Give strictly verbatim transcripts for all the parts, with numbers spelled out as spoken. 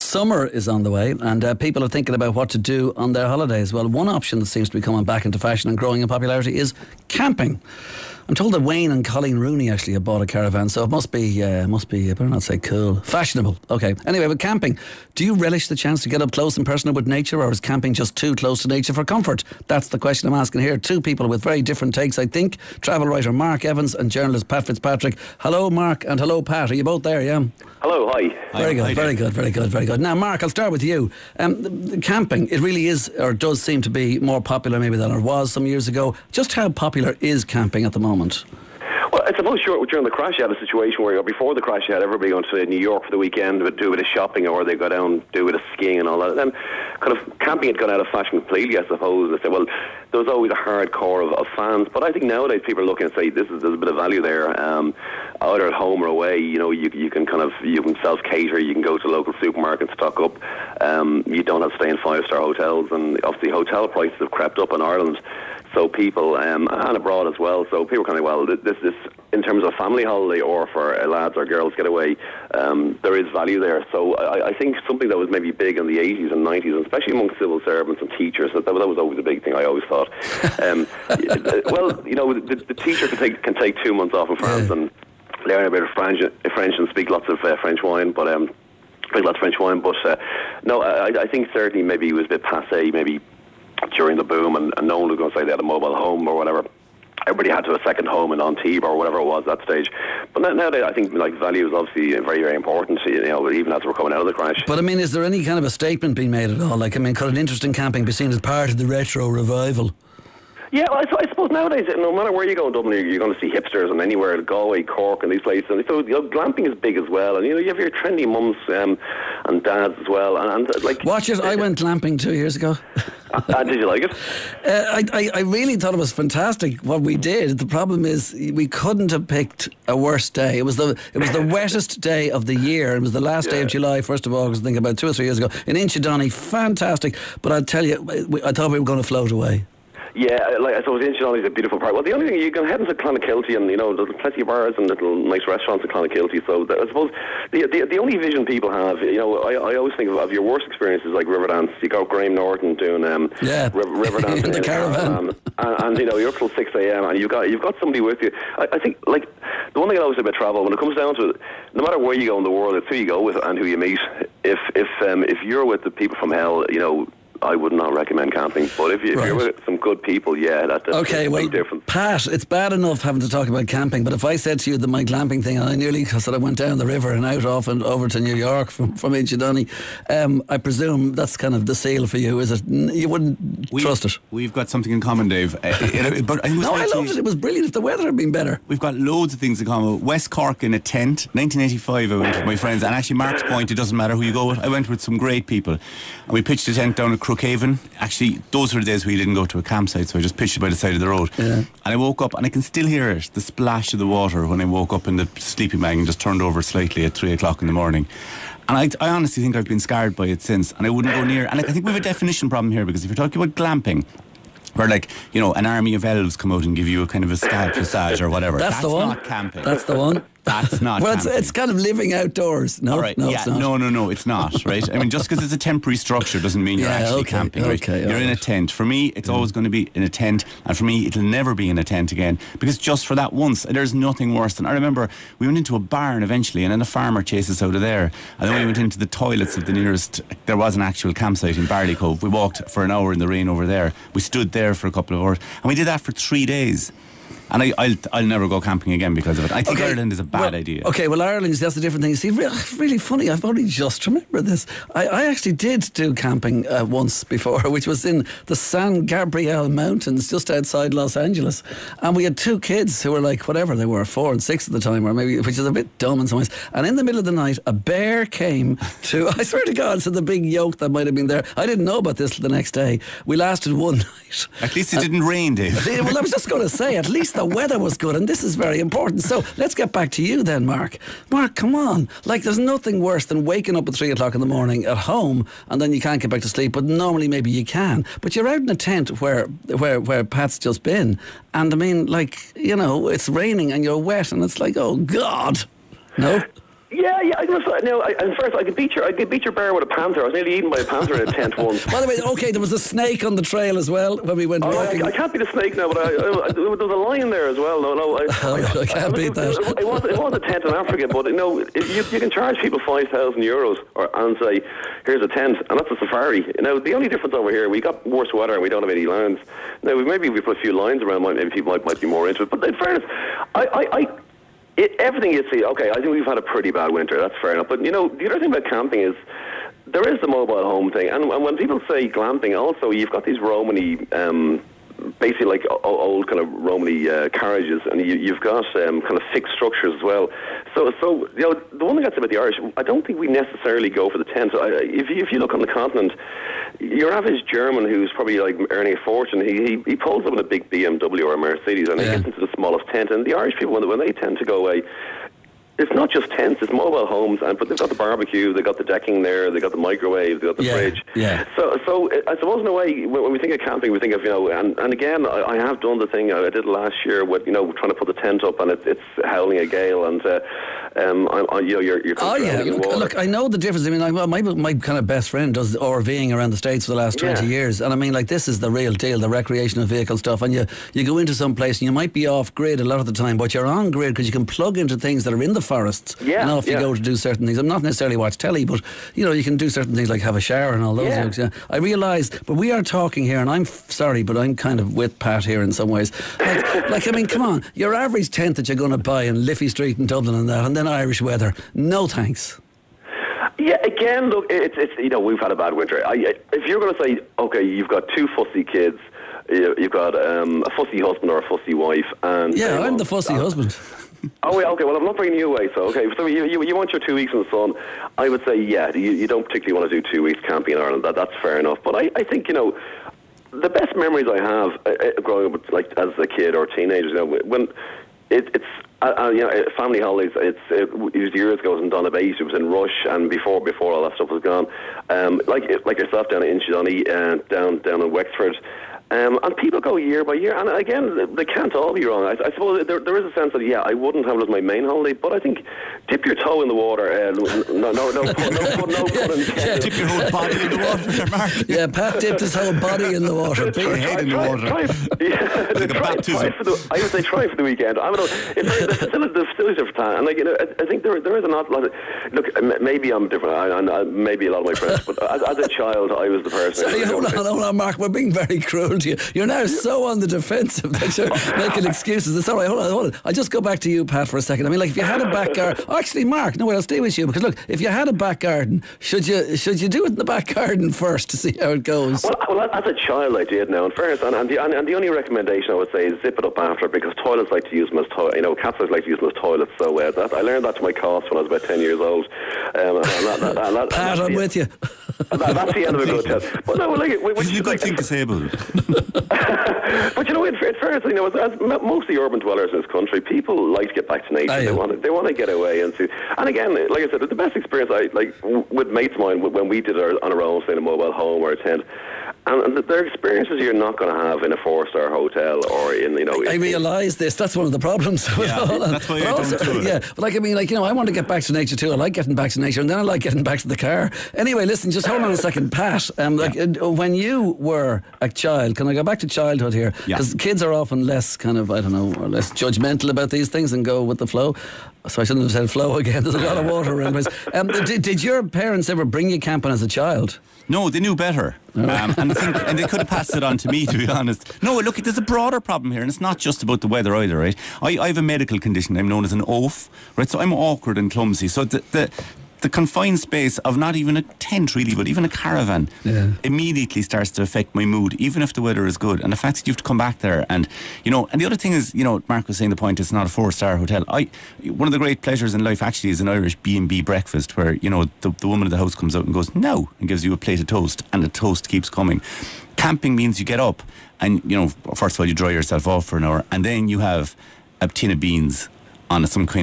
Summer is on the way, and uh, people are thinking about what to do on their holidays. Well, one option that seems to be coming back into fashion and growing in popularity is camping. I'm told that Wayne and Colleen Rooney actually have bought a caravan, so it must be, uh, must be, I better not say cool, fashionable. Okay. Anyway, with camping, do you relish the chance to get up close and personal with nature, or is camping just too close to nature for comfort? That's the question I'm asking here. Two people with very different takes, I think. Travel writer Mark Evans and journalist Pat Fitzpatrick. Hello, Mark, and hello, Pat. Are you both there, yeah? Hello, hi. Very good, hi, very good, very good, very good. Now, Mark, I'll start with you. Um, the, the camping, it really is, or does seem to be more popular maybe than it was some years ago. Just how popular is camping at the moment? Well, I suppose during the crash you had a situation where before the crash you had everybody going to New York for the weekend to do a bit of shopping, or they go down do a bit of skiing and all that. And then kind of camping had gone out of fashion completely, I suppose. They said, well, there was always a hardcore of, of fans, but I think nowadays people are looking and say, this is there's a bit of value there. Um, either at home or away, you know, you you can kind of you can self cater, you can go to local supermarkets, stock up. Um, you don't have to stay in five star hotels, and obviously hotel prices have crept up in Ireland. So people, um, and abroad as well, so people are kind of, well, this this in terms of family holiday or for uh, lads or girls getaway, um, there is value there. So I, I think something that was maybe big in the eighties and nineties, and especially among civil servants and teachers, that, that was always a big thing, I always thought. Um, well, you know, the, the teacher can take, can take two months off in France and learn a bit of French, French and speak lots of uh, French wine, but um, drink lots of French wine. But uh, no, I, I think certainly maybe it was a bit passé, maybe during the boom, and, and no one was going to say they had a mobile home or whatever. Everybody had to have a second home in Antibes or whatever it was at that stage. But nowadays, I think like value is obviously very, very important, you know, even as we're coming out of the crash. But I mean, is there any kind of a statement being made at all? Like, I mean, could an interesting camping be seen as part of the retro revival? Yeah, well, I, I suppose nowadays, no matter where you go in Dublin, you're, you're going to see hipsters, and anywhere, Galway, Cork, and these places. And so, you know, glamping is big as well. And you know, you have your trendy mums um, and dads as well. And, and like, watch it. I went glamping two years ago. uh, did you like it? Uh, I, I, I really thought it was fantastic what we did. The problem is we couldn't have picked a worse day. It was the it was the wettest day of the year. It was the last yeah. day of July, first of August. I think about two or three years ago in Inchydoney. Fantastic. But I'll tell you, I thought we were going to float away. Yeah, like I suppose Inchydoney is a beautiful part. Well, the only thing, you can head into Clonakilty, and you know there's plenty of bars and little nice restaurants in Clonakilty. So I suppose the, the the only vision people have, you know, I, I always think of, of your worst experiences like Riverdance. You got Graham Norton doing um, yeah. River, Riverdance in the caravan, um, and, and you know you're up till six a.m. and you've got you've got somebody with you. I, I think like the one thing I always say about travel, when it comes down to it, no matter where you go in the world, it's who you go with and who you meet. If if um, if you're with the people from hell, you know, I would not recommend camping, but if, you, right. if you're with some good people, yeah, that, that's okay, a well, big difference. Pat, it's bad enough having to talk about camping, but if I said to you that my glamping thing, and I nearly said I went down the river and out off and over to New York from, from Inchydoney, um, I presume that's kind of the seal for you, is it? You wouldn't we, trust it? We've got something in common, Dave. Uh, it, but I no, I loved it. It was brilliant. If the weather had been better. We've got loads of things in common. West Cork in a tent, nineteen eighty-five I went with my friends, and actually Mark's point, it doesn't matter who you go with. I went with some great people, and we pitched a tent down at Crookhaven. Actually, those were the days we didn't go to a campsite, so I just pitched it by the side of the road. Yeah. And I woke up, and I can still hear it, the splash of the water when I woke up in the sleeping bag and just turned over slightly at three o'clock in the morning. And I, I honestly think I've been scarred by it since, and I wouldn't go near. And I think we have a definition problem here, because if you're talking about glamping, where, like, you know, an army of elves come out and give you a kind of a scalp massage or whatever. That's, That's the one. not camping. That's the one. That's not well, it's, camping. it's kind of living outdoors. No, All right. no, yeah, it's not. no, no, no, it's not, right? I mean, just because it's a temporary structure doesn't mean you're yeah, actually okay, camping, right? Okay, you're right. in a tent. For me, it's mm. always going to be in a tent, and for me, it'll never be in a tent again, because just for that once, there's nothing worse than, I remember we went into a barn eventually, and then a farmer chased us out of there, and then we went into the toilets of the nearest, there was an actual campsite in Barley Cove. We walked for an hour in the rain over there. We stood there for a couple of hours, and we did that for three days. And I, I'll, I'll never go camping again because of it. I think okay. Ireland is a bad well, idea. Okay, well, Ireland, that's a different thing. See, really, really funny, I've only just remembered this. I, I actually did do camping uh, once before, which was in the San Gabriel Mountains, just outside Los Angeles. And we had two kids who were like, whatever they were, four and six at the time, or maybe, which is a bit dumb in some ways. And in the middle of the night, a bear came to, I swear to God, so the big yoke that might have been there. I didn't know about this the next day. We lasted one night. At least it and, didn't rain, Dave. Well, I was just going to say, at least the weather was good. And this is very important. So let's get back to you then, Mark. Mark, come on. Like, there's nothing worse than waking up at three o'clock in the morning at home, and then you can't get back to sleep, but normally maybe you can. But you're out in a tent where where where Pat's just been, and I mean, like, you know, it's raining and you're wet, and it's like, oh God. No? Yeah, yeah. I was no. I, and first, I could beat your, I could beat your bear with a panther. I was nearly eaten by a panther in a tent once. By the way, okay, there was a snake on the trail as well when we went oh, walking. I, I can't beat a snake now, but I, I, I, there was a lion there as well. No, no, I, oh, I can't I, beat it, that. It, it, was, it was a tent in Africa, but you know, you, you can charge people five thousand euros or and say, here's a tent, and that's a safari. Now, the only difference over here, we got worse weather and we don't have any lions. Now, maybe if we put a few lines around, maybe people might, might be more into it. But in fairness, I. I, I It, everything you see, okay, I think we've had a pretty bad winter, that's fair enough. But, you know, the other thing about camping is there is the mobile home thing. And, and when people say glamping, also, you've got these Romany, um, basically like o- old kind of Romany uh, carriages, and you, you've got um, kind of fixed structures as well. So, so you know, the one thing I'd say about the Irish, I don't think we necessarily go for the tent. I, if, you, if you look on the continent, your average German who's probably like earning a fortune, he he, he pulls up in a big B M W or a Mercedes and yeah. he gets into the smallest tent. And the Irish people, when they, when they tend to go away, it's not just tents, it's mobile homes, and but they've got the barbecue, they've got the decking there, they've got the microwave, they've got the yeah, fridge. Yeah. So, so I suppose in a way, when we think of camping, we think of, you know, and, and again, I, I have done the thing I did last year with, you know, trying to put the tent up, and it, it's howling a gale, and uh, um, I, I, you know, you're, you're oh yeah, look, look, I know the difference. I mean, like, my my kind of best friend does RVing around the States for the last twenty yeah. years, and I mean, like, this is the real deal, the recreational vehicle stuff. And you you go into some place and you might be off grid a lot of the time, but you're on grid because you can plug into things that are in the forests. Yeah. Off you yeah. go to do certain things. I'm not necessarily watch telly, but you know, you can do certain things like have a shower and all those yeah. things. Yeah. I realise, but we are talking here, and I'm f- sorry, but I'm kind of with Pat here in some ways. Like, like I mean, come on, your average tent that you're going to buy in Liffey Street in Dublin and that, and then Irish weather. No thanks. Yeah, again, look, it's, it's you know, we've had a bad winter. I, if you're going to say, okay, you've got two fussy kids, you've got um, a fussy husband or a fussy wife, and yeah, I'm the fussy uh, husband. Oh, wait, okay, well, I'm not bringing you away, so, okay, so you, you, you want your two weeks in the sun. I would say, yeah, you, you don't particularly want to do two weeks camping in Ireland, that, that's fair enough, but I, I think, you know, the best memories I have uh, growing up, like, as a kid or teenager, you know, when it, it's, uh, uh, you know, family holidays, it's, it, it was years ago, it was in Donabate, it was in Rush, and before before all that stuff was gone, um, like like yourself down in Inchydoney, uh, down, down in Wexford. Um, and people go year by year, and again, they can't all be wrong. I, I suppose there, there is a sense that, yeah, I wouldn't have it as my main holiday, but I think dip your toe in the water. Uh, no, no, no, no, no, no, no pun intended. Dip your whole body in the water there, Mark. Yeah, Pat dipped his whole body in the water. Put your head in the water. Try, yeah, like try, a try for the, I would say try for the weekend. I don't know. It's, the facilities, the facilities are fantastic, and like, you know, I, I think there there is an awful lot of, look, maybe I'm different, I, I, maybe a lot of my friends, but as, as a child, I was the person. Sorry, hold on, hold on, Mark. We're being very cruel to you. You're now so on the defensive that you're making excuses. It's all right, hold on, hold on. I'll just go back to you, Pat, for a second. I mean, like, if you had a back garden, oh, actually, Mark, no, I'll stay with you, because look, if you had a back garden, should you should you do it in the back garden first to see how it goes? Well, well as a child, I did now, in fairness, and, and, the, and, and the only recommendation I would say is zip it up after, because toilets like to use them as toilets, you know, cats like to use them as toilets, so uh, that, I learned that to my cost when I was about ten years old. Um, and that, that, and that, Pat, I'm with you. And that, that's the end of a good test. But no, like, this is a good like, thing to say about it. But you know, in fairness, you know, as, as most of the urban dwellers in this country, people like to get back to nature. Aye. They want to, they want to get away and see. And again, like I said, the best experience I like with mates of mine when we did our on our own, say, in a mobile home or a tent. And, and they're experiences you're not going to have in a four-star hotel or in, you know... I, I realise this. That's one of the problems. Yeah, that's why I don't do it. Yeah, but like, I mean, like, you know, I want to get back to nature too. I like getting back to nature, and then I like getting back to the car. Anyway, listen, just hold on a second, Pat. Um, like, yeah. uh, when you were a child, can I go back to childhood here? Because yeah. kids are often less kind of, I don't know, or less judgmental about these things and go with the flow. So I shouldn't have said flow again. There's a lot of water around place. Um, did, did your parents ever bring you camping as a child? No, they knew better. Um, and, I think, and they could have passed it on to me, to be honest. No, look, there's a broader problem here, and it's not just about the weather either, right? I, I have a medical condition. I'm known as an oaf, right? So I'm awkward and clumsy. So the... the The confined space of not even a tent, really, but even a caravan, yeah. immediately starts to affect my mood, even if the weather is good. And the fact that you have to come back there, and you know, and the other thing is, you know, Mark was saying the point, it's not a four-star hotel. I, one of the great pleasures in life actually is an Irish B and B breakfast, where you know the, the woman of the house comes out and goes no, and gives you a plate of toast, and the toast keeps coming. Camping means you get up, and you know, first of all you dry yourself off for an hour, and then you have a tin of beans on some kind of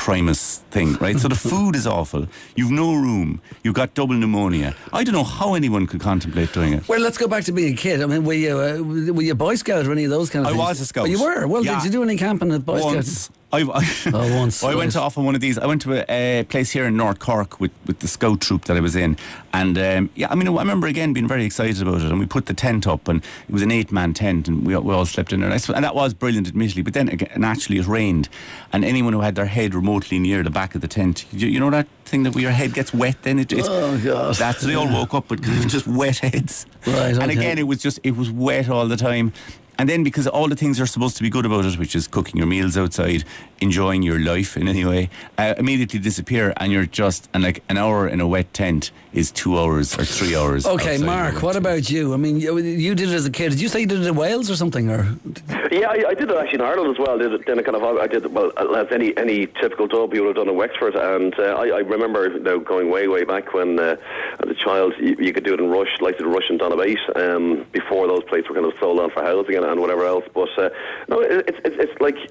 Primus thing, right? So the food is awful. You've no room. You've got double pneumonia. I don't know how anyone could contemplate doing it. Well, let's go back to being a kid. I mean, were you uh, were you a Boy Scout or any of those kind of I things? was a Scout. Oh, you were? Well, Yeah. did you do any camping at Boy Once. Scouts? I've, I, Oh, once. I went right. off on one of these. I went to a, a place here in North Cork with, with the scout troop that I was in. And um, yeah, I mean, I remember again being very excited about it. And we put the tent up, and it was an eight man tent, and we, we all slept in there. And, I, sw- and that was brilliant, admittedly. But then again, naturally it rained. And anyone who had their head remotely near the back of the tent, you, you know that thing that where your head gets wet then? It, it, Oh, God. That's, they all woke up with just wet heads. Right, And okay. again, it was just, it was wet all the time. And then because all the things are supposed to be good about it, which is cooking your meals outside, enjoying your life in any way, uh, immediately disappear, and you're just, and like an hour in a wet tent is two hours or three hours. Okay, outside Mark, your what tent. about you? I mean, you, you did it as a kid. Did you say you did it in Wales or something? Or Yeah, I, I did it actually in Ireland as well. I did it, then I kind of, I did well as any any typical dub you would have done in Wexford, and uh, I, I remember you know, going way way back when uh, as a child you, you could do it in Rush, like the Rush and Donabate, um, before those places were kind of sold on for housing and, and whatever else. But uh, no, it, it's it's it's like.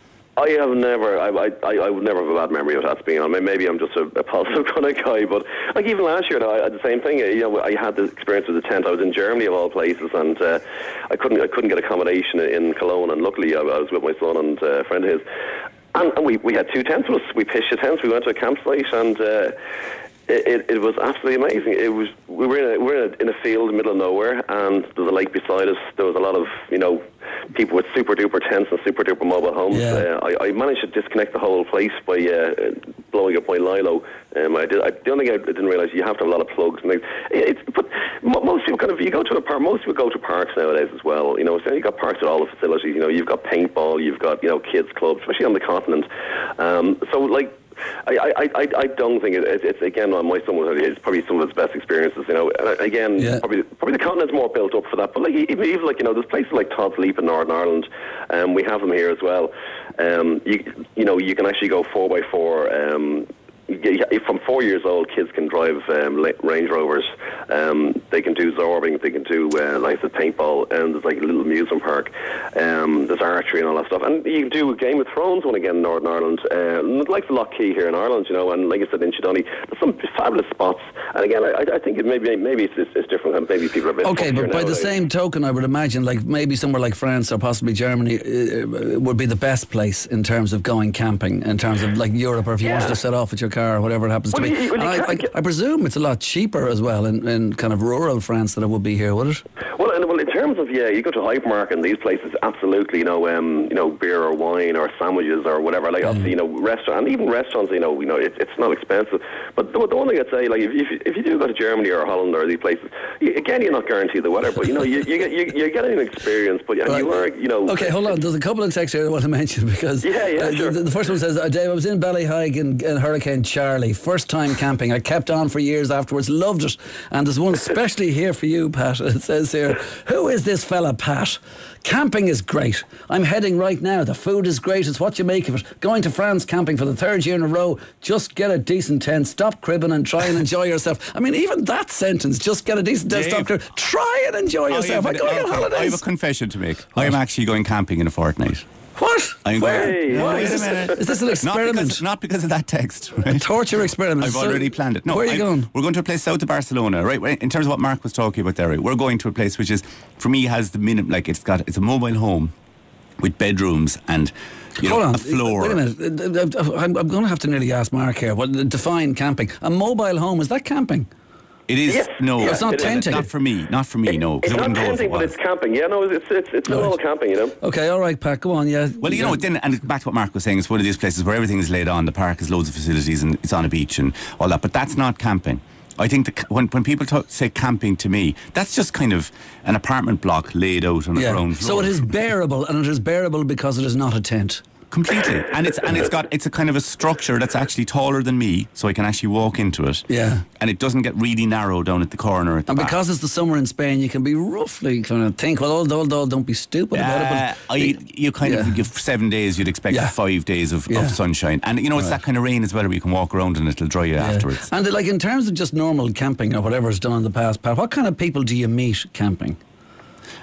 I have never, I, I, I would never have a bad memory of that being on. I mean, maybe I'm just a, a positive kind of guy, but like even last year, I had the same thing. You know, I had the experience with the tent. I was in Germany of all places, and uh, I couldn't, I couldn't get accommodation in Cologne. And luckily, I, I was with my son and uh, a friend of his, and, and we we had two tents with us. We pitched the tents. We went to a campsite, and uh, it, it it was absolutely amazing. It was we were in a, we were in a, in a field in the middle of nowhere, and there was a lake beside us. There was a lot of you know. people with super duper tents and super duper mobile homes. Yeah. Uh, I, I managed to disconnect the whole place by uh, blowing up my Lilo. Um, I did. I, the only thing I didn't realise you have to have a lot of plugs. And things. It's, but mo- most people kind of you go to a park. Most people go to parks nowadays as well. You know, so you've got parks at all the facilities. You know, you've got paintball, you've got you know kids clubs, especially on the continent. Um, so like. I, I, I, I don't think it, it, it's again my son was it's probably some of his best experiences you know and again Yeah. probably probably the continent's more built up for that but like even, even like you know there's places like Todd's Leap in Northern Ireland um, we have them here as well um, you, you know you can actually go four by four um, you, you, from four years old kids can drive um, Range Rovers um, they can do zorbing they can do uh, like the paintball and there's like a little amusement park um, there's archery and all that stuff and you can do a Game of Thrones one again in Northern Ireland uh, like the Lough Key here in Ireland you know and like I said in Chidoney there's some fabulous spots and again I, I think it maybe maybe it's, it's, it's different maybe people are a bit okay, but by nowadays. the same token, I would imagine like maybe somewhere like France or possibly Germany uh, would be the best place in terms of going camping, in terms of like Europe, or if you Yeah. wanted to set off with your car or whatever it happens Well, to be. you- well, you And I, can't I, get- I presume it's a lot cheaper as well in, in kind of rural France than it would be here, would it? Well, and, well, in terms of yeah, you go to hypermarket and these places, absolutely, you know, um, you know, beer or wine or sandwiches or whatever. Like obviously, you know, restaurant and even restaurants, you know, you know, it, it's not expensive. But the, the one thing I'd say, like, if, if if you do go to Germany or Holland or these places, you, again, you're not guaranteed the weather, but you know, you you get you, you're getting an experience, but and you are, you know. Okay, hold on. There's a couple of texts here I want to mention because Yeah, yeah, uh, sure. the, the first one says, uh, Dave, I was in Ballyhaig in, in Hurricane Charlie, first time camping. I kept on for years afterwards, loved it. And there's one especially here for you, Pat. It says here, who is this fella, Pat? Camping is great. I'm heading right now. The food is great. It's what you make of it. Going to France camping for the third year in a row. Just get a decent tent. Stop cribbing and try and enjoy yourself. I mean, even that sentence, just get a decent tent. Stop cribbing. Try and enjoy yourself. I'm going on holidays. I have a confession to make. I am actually going camping in a fortnight. What? I'm Where? going. Hey. Why? Wait Is a this, minute. is this an Not experiment? because, not because of that text. A Right? torture experiment. I've So- already planned it. No, where are you I- going? We're going to a place south of Barcelona, right? In terms of what Mark was talking about there, right? We're going to a place which is, for me, has the minimum. Like it's got, it's a mobile home with bedrooms and you know, Hold on. a floor. Wait a minute. I'm, I'm going to have to nearly ask Mark here. What define camping? A mobile home, is that camping? It is Yes. no. It's not it is. tenting. Not for me. Not for me. No, It's because I not wouldn't go if it tenting, but was. it's camping. Yeah, no, it's it's it's normal camping, you know. Okay, all right, Pat, go on, yeah. Well, you know, then, and back to what Mark was saying, it's one of these places where everything is laid on. The park has loads of facilities and it's on a beach and all that. But that's not camping. I think the, when when people talk, say camping to me, that's just kind of an apartment block laid out on a Yeah. ground So floor. it is bearable, and it is bearable because it is not a tent. Completely, and it's and it's got it's a kind of a structure that's actually taller than me, so I can actually walk into it. Yeah. and it doesn't get really narrow down at the corner. At the And back. because it's the summer in Spain, you can be roughly kind of think, well, although, although don't be stupid about it. Uh, But I, you kind yeah. of give seven days. You'd expect Yeah. five days of, Yeah. of sunshine, and you know it's that kind of rain as well, where you can walk around and it'll dry you Yeah. afterwards. And like in terms of just normal camping or whatever's done in the past, Pat, what kind of people do you meet camping?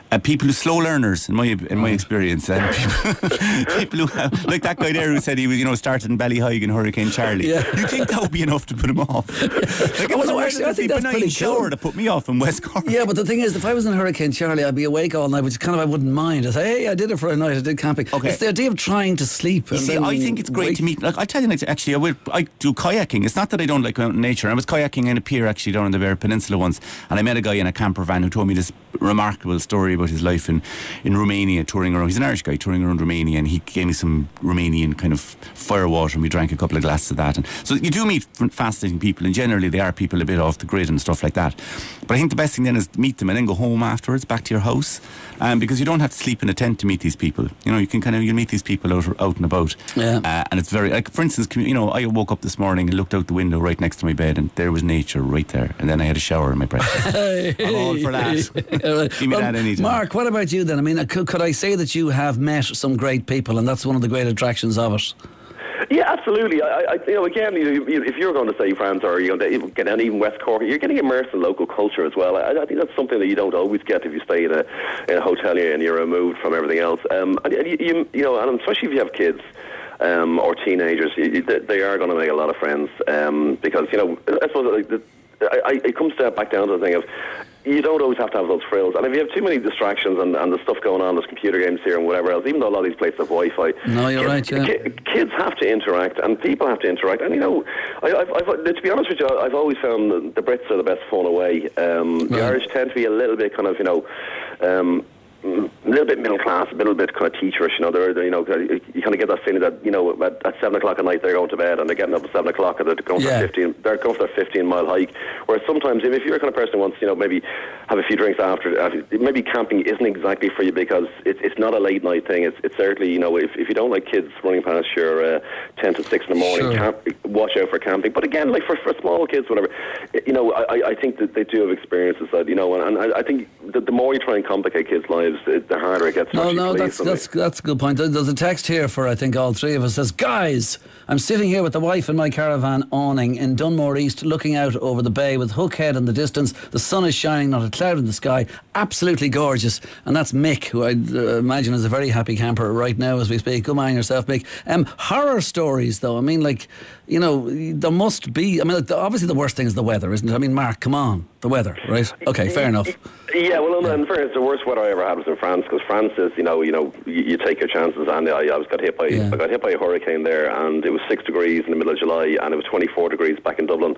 Uh, people who slow learners, in my in my experience, and people, people who have, like that guy there who said he was, you know, started in Ballyheigue in Hurricane Charlie. Yeah. You think that would be enough to put him off? Like, it was Oh, a actually, I think that's benign pretty shower cool. that put me off in West Cork. Yeah, but the thing is, if I was in Hurricane Charlie, I'd be awake all night, which kind of I wouldn't mind. I'd say, hey, I did it for a night, I did camping. Okay. It's the idea of trying to sleep. You and see, then I think it's great wake- to meet. Like I tell you, like, actually, I, would, I do kayaking. It's not that I don't like out in nature. I was kayaking in a pier actually down in the Bear Peninsula once, and I met a guy in a camper van who told me this remarkable story about his life in, in Romania, touring around. He's an Irish guy touring around Romania, and he gave me some Romanian kind of fire water, and we drank a couple of glasses of that. And so you do meet fascinating people, and generally they are people a bit off the grid and stuff like that. But I think the best thing then is meet them and then go home afterwards, back to your house, um, because you don't have to sleep in a tent to meet these people. You know, you can kind of you meet these people out out and about. Yeah. Uh, and it's very, like, for instance, commu- you know, I woke up this morning and looked out the window right next to my bed, and there was nature right there. And then I had a shower in my breakfast. I'm all for that. Give me Well, that anytime. Mark, what about you then? I mean, could, could I say that you have met some great people, and that's one of the great attractions of it? Yeah, absolutely. I, I, you know, again, you, you, if you're going to say France or you know, get down even West Cork, you're getting immersed in local culture as well. I, I think that's something that you don't always get if you stay in a, in a hotel and you're removed from everything else. Um, and you, you, you know, and especially if you have kids. Um, or teenagers, you, they are going to make a lot of friends um, because, you know, I suppose like, the, I, I, it comes to, back down to the thing of you don't always have to have those frills. And if you have too many distractions and, and the stuff going on, there's computer games here and whatever else, even though a lot of these places have Wi-Fi. No, you're kids, right, yeah. ki- Kids have to interact and people have to interact. And, you know, I, I've, I've, to be honest with you, I've always found that the Brits are the best fun away. Um, the Right. Irish tend to be a little bit kind of, you know... Um, a little bit middle class, a little bit kind of teacherish, you know. They're, they're, you know, you kind of get that feeling that, you know, at, at seven o'clock at night they're going to bed and they're getting up at seven o'clock and they're going Yeah. for fifteen. They're going for their fifteen mile hike. Whereas sometimes, if you're the kind of person who wants, you know, maybe have a few drinks after, after maybe camping isn't exactly for you because it's it's not a late night thing. It's it's certainly, you know, if if you don't like kids running past your uh, ten to six in the morning, Sure. camp, watch out for camping. But again, like for for small kids, whatever, you know, I I think that they do have experiences that, you know, and, and I, I think the, the more you try and complicate kids' lives, it, the harder it gets. to No, actually no, please that's somebody. that's that's a good point. There- There's a text here for I think all three of us. Says, guys, I'm sitting here with the wife in my caravan awning in Dunmore East, looking out over the bay with Hookhead in the distance. The sun is shining, not a cloud in the sky. Absolutely gorgeous. And that's Mick, who I uh, imagine is a very happy camper right now as we speak. Good mind yourself, Mick. Um, horror stories, though. I mean, like, you know, there must be. I mean, like, the, obviously the worst thing is the weather, isn't it? I mean, Mark, come on, the weather, right? Okay, fair enough. Yeah, well, in fairness, the worst weather I ever had was in France because France is, you know, you know, you, you take your chances. And I, I was got hit by, Yeah. I got hit by a hurricane there, and it was six degrees in the middle of July, and it was twenty-four degrees back in Dublin.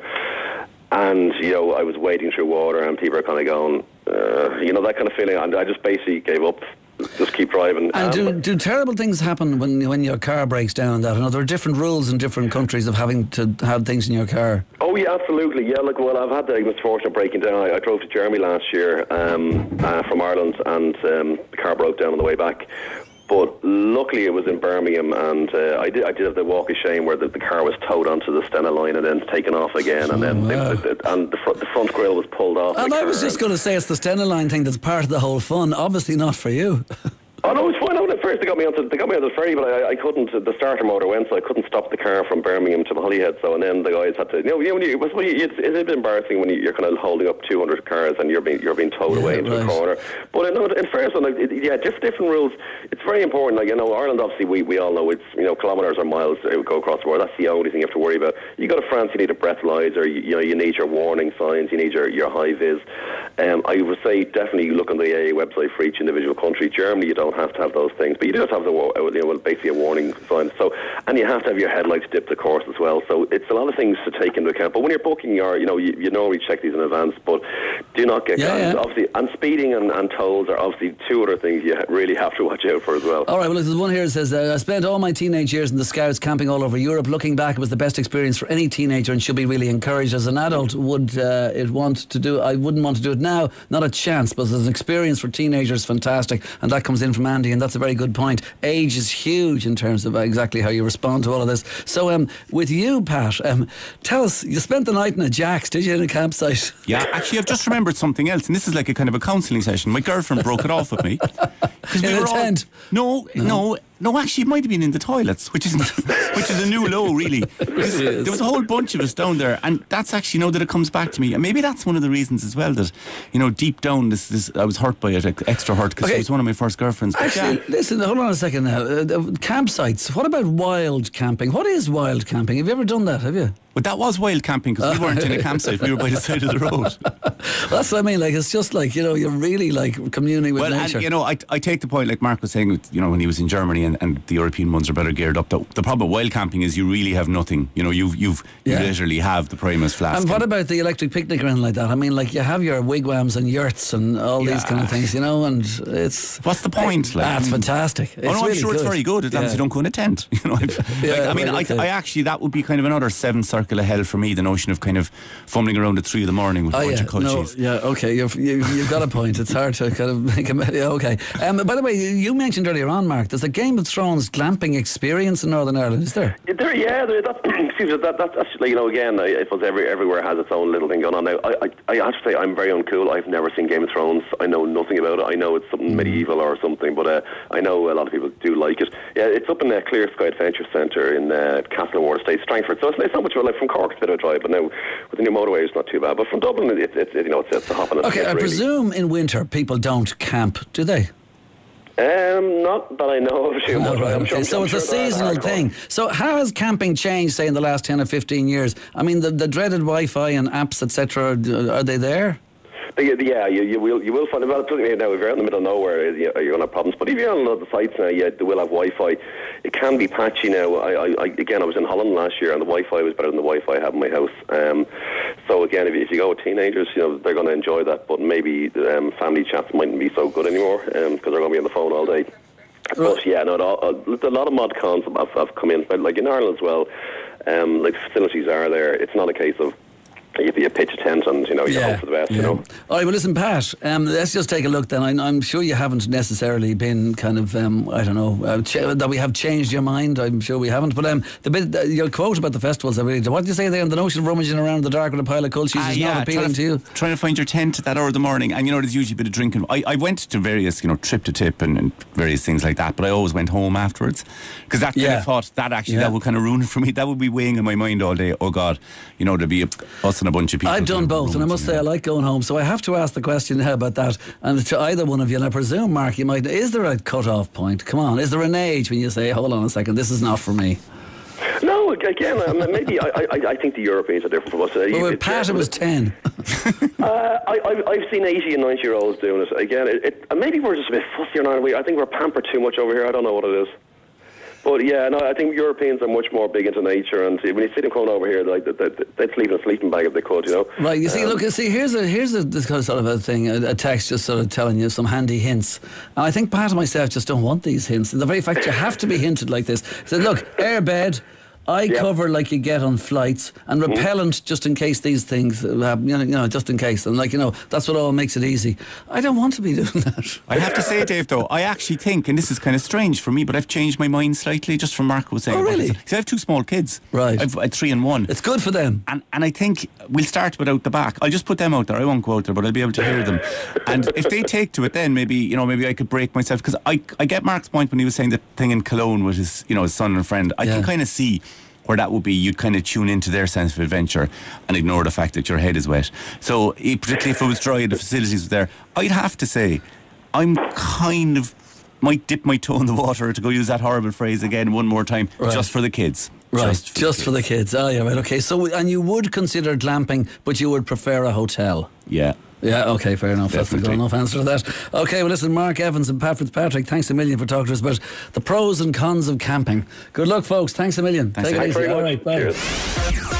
And you know, I was wading through water, and people are kind of going, uh, you know, that kind of feeling. And I just basically gave up. Just keep driving. And Um, do, do terrible things happen when when your car breaks down and that? I know there are different rules in different countries of having to have things in your car. Oh yeah, absolutely. Yeah, like well, I've had the misfortune of breaking down. I, I drove to Germany last year um, uh, from Ireland, and um, the car broke down on the way back. But luckily, it was in Birmingham, and uh, I did I did have the walk of shame where the, the car was towed onto the Stena line and then taken off again, and then they, wow. they, and the front, the front grille was pulled off. And the I was car. just going to say it's the Stena line thing that's part of the whole fun. Obviously not for you. Oh no, it's fine. No, at first they got me onto they got me on the ferry, but I, I couldn't. The starter motor went, so I couldn't stop the car from Birmingham to Holyhead. So and then the guys had to. You know, you know when you, it was, when you, it's, it's a bit embarrassing when you, you're kind of holding up two hundred cars and you're being you're being towed Yeah, away into right. a corner. But no, in fairness, like, it, yeah, different different rules. It's very important. Like you know, Ireland obviously we, we all know it's you know kilometres or miles it would go across the border. That's the only thing you have to worry about. You go to France, you need a breathalyzer. You, you know, you need your warning signs. You need your your high vis. Um, I would say definitely look on the A A website for each individual country. Germany, you don't have to have those things, but you do have to have the wa- you know, basically a warning sign. So, and you have to have your headlights dipped, of course, as well. So it's a lot of things to take into account. But when you're booking your, you know, you, you normally check these in advance, but do not get Yeah, caught. yeah. Obviously, and speeding and, and tolls are obviously two other things you ha- really have to watch out for as well. All right, well, there's one here that says, uh, I spent all my teenage years in the Scouts camping all over Europe. Looking back, it was the best experience for any teenager and should be really encouraged. As an adult, would uh, it want to do I wouldn't want to do it now. Not a chance, but as an experience for teenagers, fantastic. And that comes in from Andy, and that's a very good point. Age is huge in terms of exactly how you respond to all of this. So um, with you, Pat, um, tell us, you spent the night in a Jack's, did you, in a campsite? Yeah, actually, I've just remembered something else, and this is like a kind of a counselling session. My girlfriend broke it off with me. In we a were all- tent? No, no, no, no. Actually, it might have been in the toilets, which is which is a new low, really. Because there was a whole bunch of us down there, and that's actually, now that it comes back to me, and maybe that's one of the reasons as well that, you know, deep down, this, this I was hurt by it, extra hurt, because Okay. it was one of my first girlfriends. But Actually, yeah. listen, hold on a second now. Uh, the campsites. What about wild camping? What is wild camping? Have you ever done that? Have you? But that was wild camping, because we weren't in a campsite, we were by the side of the road. That's what I mean. Like, it's just like, you know, you're really like communing with Well, nature. and, you know, I, I take the point, like Mark was saying, you know, when he was in Germany and, and the European ones are better geared up. The, the problem with wild camping is you really have nothing. You know, you've, you've Yeah. you literally have the Primus flask. And what about the electric picnic ground like that? I mean, like, you have your wigwams and yurts and all these Yeah. kind of things, you know, and it's... What's the point? Like, That's I mean- fantastic. It's Oh no, I'm really sure it's good. very good as long as Yeah. you don't go in a tent. You know, I've, Yeah, like, I mean, right, okay. I, I actually that would be kind of another seven circle of hell for me. The notion of kind of fumbling around at three in the morning with a Oh bunch yeah, of cold no, cheese. yeah, okay, you've, you, you've got a point. It's hard to kind of make a... Yeah, okay. Um, by the way, you mentioned earlier on, Mark, there's a Game of Thrones glamping experience in Northern Ireland, is there? There, yeah, there, that's, excuse me, that, that's actually, you know, again, I, I suppose every, everywhere has its own little thing going on now. I, I, I have to say, I'm very uncool. I've never seen Game of Thrones. I know nothing about it. I know it's something medieval or something, but uh, I know a lot of people do like it. Yeah, it's up in the Clear Sky Adventure Centre in uh, Castle Ward Estate, Strangford. So it's, it's not much of a, like, from Cork, it's a bit of a drive, but now with the new motorway, it's not too bad. But from Dublin, it's, it's, it, you know, it's, it's a hop on a Okay, skip, I really. presume in winter people don't camp, do they? Um, not that I know of too much. Oh, right, I'm okay. sure, I'm So sure it's a there are seasonal hardcore. thing. So how has camping changed, say, in the last ten or fifteen years? I mean, the, the dreaded Wi-Fi and apps, et cetera, are they there? Yeah, yeah, you, you will you will find well. Particularly now, if you're out in the middle of nowhere, you, you're going to have problems. But if you're on a lot of the sites now, yeah, they will have Wi-Fi. It can be patchy now. I, I, I again, I was in Holland last year, and the Wi-Fi was better than the Wi-Fi I have in my house. Um, so again, if you, if you go with teenagers, you know they're going to enjoy that. But maybe um, family chats mightn't be so good anymore because um, they're going to be on the phone all day. But yeah, no, it all, uh, a lot of mod cons have, have come in, but like in Ireland as well. Um, like facilities are there. It's not a case of you, you pitch a tent and you know you hope for the best. yeah. You know. All right, well, listen, Pat. Um, let's just take a look. Then I, I'm sure you haven't necessarily been kind of um, I don't know uh, ch- that we have changed your mind. I'm sure we haven't. But um, the bit uh, your quote about the festivals, I really. What did you say there? The notion of rummaging around in the dark with a pile of cold cheese Ah, is yeah, not appealing trying to you. Trying to find your tent at that hour of the morning, and you know there's usually a bit of drinking. I, I went to various, you know, trip to tip and, and various things like that, but I always went home afterwards because that kind Yeah. of thought that actually Yeah. that would kind of ruin it for me. That would be weighing in my mind all day. Oh God, you know there'd be a, us and a bunch of people. I've done kind of both, and I must say I rummaging like going home. So I have to ask the question now about that, and to either one of you. And I presume, Mark, you might. Is there a cut-off point? Come on, is there an age when you say, "Hold on a second, this is not for me"? No, again, um, maybe I, I, I think the Europeans are different from us. Uh, Well, you- with it- Pat, it was ten. Uh, I, I've, I've seen eighty and ninety year olds doing it. Again, it, it, and maybe we're just a bit fussy or not. We, I think we're pampered too much over here. I don't know what it is. But yeah, no, I think Europeans are much more big into nature, and when you see them coming over here, like they, they, they'd sleep in a sleeping bag if they could, you know. Right, you see, Um, look, see, here's a here's a this kind of sort of a thing, a, a text just sort of telling you some handy hints. And I think Pat and myself just don't want these hints. The very fact you have to be hinted like this. So look, airbed, eye Yeah. cover like you get on flights, and repellent just in case these things happen, you know, you know, just in case. And like, you know, that's what all makes it easy. I don't want to be doing that. I have to say, Dave, though, I actually think, and this is kind of strange for me, but I've changed my mind slightly just from Mark was saying. Oh, about really? it. 'Cause I have two small kids. Right. I've, I've three and one. It's good for them. And and I think we'll start without the back. I'll just put them out there. I won't go out there, but I'll be able to hear them. And if they take to it, then maybe you know maybe I could break myself because I I get Mark's point when he was saying the thing in Cologne with his you know his son and friend. I Yeah. can kind of see where that would be. You'd kind of tune into their sense of adventure and ignore the fact that your head is wet. So eh, particularly if it was dry and the facilities were there, I'd have to say I'm kind of might dip my toe in the water to go use that horrible phrase again one more time, Right. just for the kids. Right, Just for, just the, for the kids. kids. Oh, yeah, right, okay. So, and you would consider glamping, but you would prefer a hotel. Yeah. Yeah, okay, fair enough. That's a good Definitely. enough answer to that. Okay, well, listen, Mark Evans and Pat Fitzpatrick, thanks a million for talking to us about the pros and cons of camping. Good luck, folks. Thanks a million. Thanks, Take it Dave. easy. Thanks very All much. right, bye. Cheers.